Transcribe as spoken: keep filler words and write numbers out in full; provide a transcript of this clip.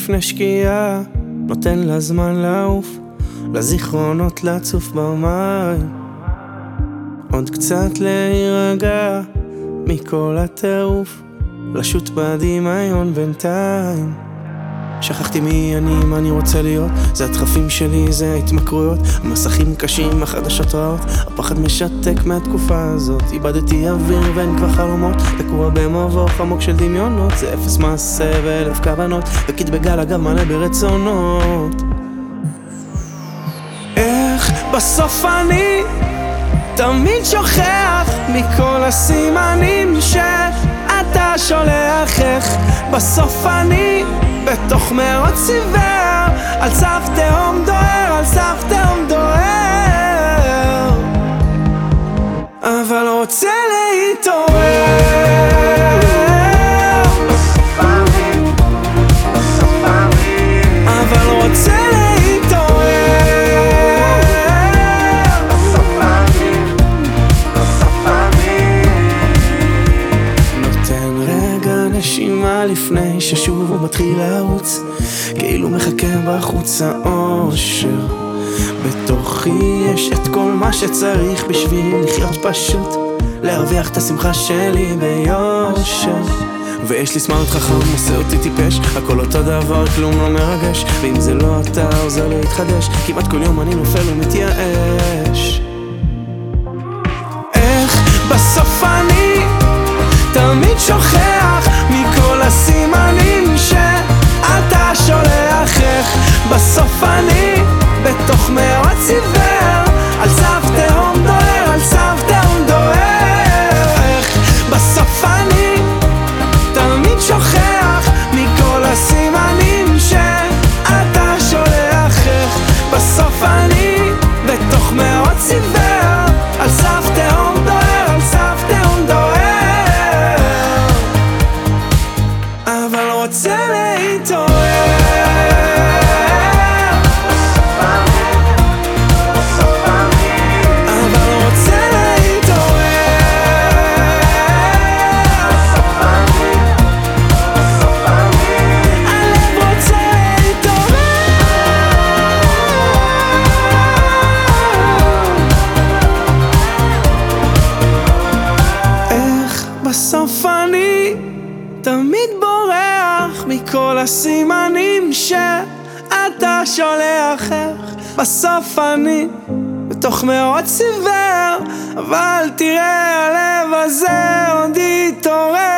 לפני שקיעה, נותן לה זמן לעוף, לזיכרונות לצוף במים, עוד קצת להירגע מכל הטירוף, לשוט בדמיון בינתיים. שכחתי מי אני, מה אני רוצה להיות, זה הדחפים שלי, זה ההתמכרויות, המסכים קשים, החדשות רעות, הפחד משתק מהתקופה הזאת. איבדתי אוויר ואין כבר חלומות, תקוע במבוך עמוק של דמיונות, זה אפס מעשה ואלף כוונות, וקיד בגל אגב מלא ברצונות. איך בסוף אני תמיד שוכח מכל הסימנים שאתה שולח, איך בסוף אני בתוך מרוץ עיוור, על סף תהום דוהר, על סף תהום דוהר, אבל רוצה להתעורר. בסוף אני, בסוף אני, אבל רוצה להתעורר. בסוף אני, בסוף אני, נותן רגע נשימה לפני ששוב הוא מתחיל לרוץ, כאילו מחכה בחוץ האושר. בתוכי יש את כל מה שצריך בשביל לחיות פשוט, להרוויח את השמחה שלי ביושר. ויש לי סמארט חכם, עושה אותי טיפש, הכל אותו דבר, כלום לא מרגש, ואם זה לא אתה עוזר להתחדש, כמעט כל יום אני נופל ומתייאש. איך בסוף אני תמיד שוכח מכל הסימנים שאתה שולח, איך בסוף אני בתוך מרוץ עיוור, על סף תהום דוהר, על סף תהום דוהר, איך בסוף אני תמיד שוכח מכל הסימנים שאתה שולח, איך בסוף אני בתוך מרוץ עיוור, על סף תהום דוהר, על סף תהום דוהר, אבל רוצה להתעורר. בסוף אני תמיד בורח מכל הסימנים שאתה שולח, איך בסוף אני בתוך מרוץ עיוור, אבל תראה הלב הזה עוד יתעורר.